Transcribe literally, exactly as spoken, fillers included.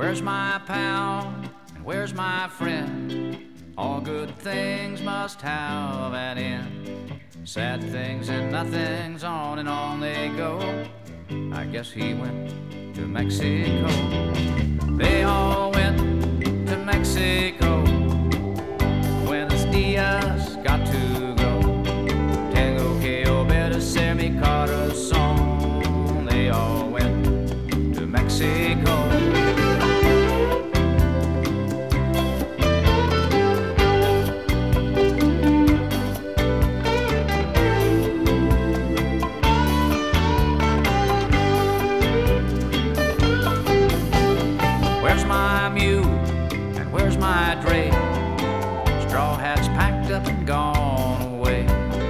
Where's my pal and where's my friend? All good things must have an end. Sad things and nothings, on and on they go. I guess he went to Mexico. They all went to Mexico. Buenos dias,